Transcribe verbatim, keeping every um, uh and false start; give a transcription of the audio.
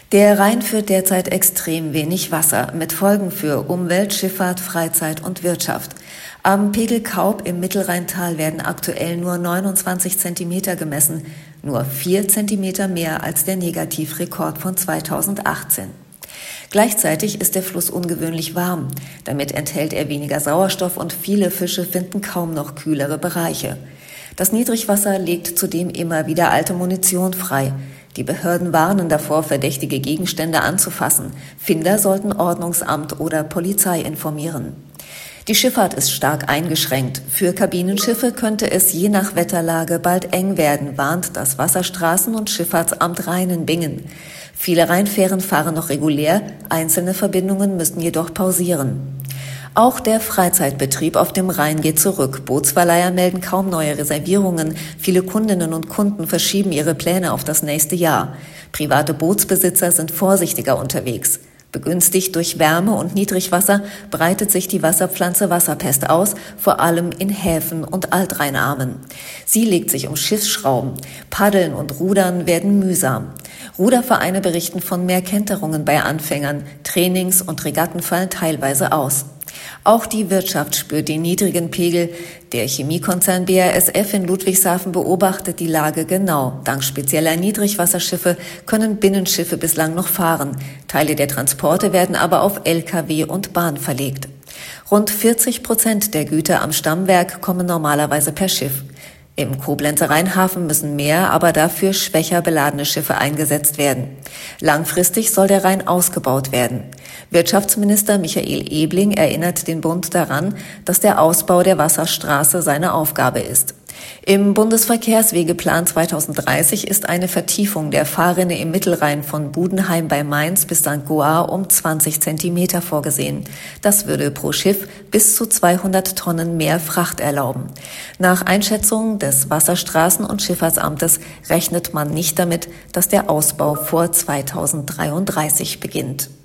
Der Rhein führt derzeit extrem wenig Wasser, mit Folgen für Umwelt, Schifffahrt, Freizeit und Wirtschaft. Am Pegel Kaub im Mittelrheintal werden aktuell nur neunundzwanzig Zentimeter gemessen, nur vier Zentimeter mehr als der Negativrekord von zweitausendachtzehn. Gleichzeitig ist der Fluss ungewöhnlich warm. Damit enthält er weniger Sauerstoff und viele Fische finden kaum noch kühlere Bereiche. Das Niedrigwasser legt zudem immer wieder alte Munition frei. Die Behörden warnen davor, verdächtige Gegenstände anzufassen. Finder sollten Ordnungsamt oder Polizei informieren. Die Schifffahrt ist stark eingeschränkt. Für Kabinenschiffe könnte es je nach Wetterlage bald eng werden, warnt das Wasserstraßen- und Schifffahrtsamt Rhein-Bingen. Viele Rheinfähren fahren noch regulär, einzelne Verbindungen müssen jedoch pausieren. Auch der Freizeitbetrieb auf dem Rhein geht zurück. Bootsverleiher melden kaum neue Reservierungen. Viele Kundinnen und Kunden verschieben ihre Pläne auf das nächste Jahr. Private Bootsbesitzer sind vorsichtiger unterwegs. Begünstigt durch Wärme und Niedrigwasser breitet sich die Wasserpflanze Wasserpest aus, vor allem in Häfen und Altrheinarmen. Sie legt sich um Schiffsschrauben. Paddeln und Rudern werden mühsam. Rudervereine berichten von mehr Kenterungen bei Anfängern. Trainings und Regatten fallen teilweise aus. Auch die Wirtschaft spürt den niedrigen Pegel. Der Chemiekonzern B A S F in Ludwigshafen beobachtet die Lage genau. Dank spezieller Niedrigwasserschiffe können Binnenschiffe bislang noch fahren. Teile der Transporte werden aber auf L K W und Bahn verlegt. Rund vierzig Prozent der Güter am Stammwerk kommen normalerweise per Schiff. Im Koblenzer Rheinhafen müssen mehr, aber dafür schwächer beladene Schiffe eingesetzt werden. Langfristig soll der Rhein ausgebaut werden. Wirtschaftsminister Michael Ebling erinnert den Bund daran, dass der Ausbau der Wasserstraße seine Aufgabe ist. Im Bundesverkehrswegeplan zweitausenddreißig ist eine Vertiefung der Fahrrinne im Mittelrhein von Budenheim bei Mainz bis Sankt Goar um zwanzig Zentimeter vorgesehen. Das würde pro Schiff bis zu zweihundert Tonnen mehr Fracht erlauben. Nach Einschätzung des Wasserstraßen- und Schifffahrtsamtes rechnet man nicht damit, dass der Ausbau vor zweitausenddreiunddreißig beginnt.